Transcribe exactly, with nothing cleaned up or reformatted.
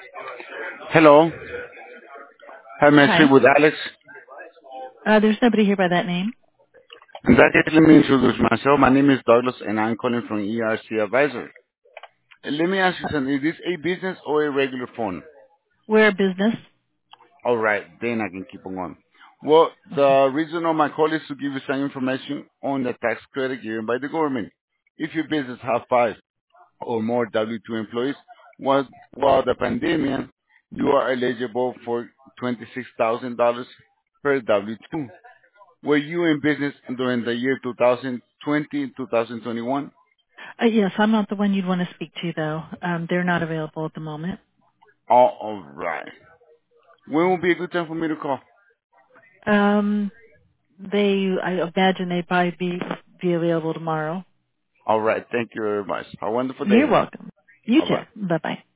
Hello. Hi, may I speak Hi. with Alex? Uh, there's nobody here by that name. In that case, let me introduce myself. My name is Douglas, and I'm calling from E R C Advisor. And let me ask you something. Is this a business or a regular phone? We're a business. All right, then I can keep on going. Well, the reason of my call is to give you some information on the tax credit given by the government. If your business have five or more W two employees, while, while the pandemic, you are eligible for twenty-six thousand dollars per W two. Were you in business during the year two thousand twenty, two thousand twenty-one? Uh, yes, I'm not the one you'd want to speak to, though. Um, they're not available at the moment. Oh, all right. When will be a good time for me to call? Um, they, I imagine they'd probably be be available tomorrow. All right. Thank you very much. Have a wonderful You're day. welcome. You Bye-bye. too. Bye bye.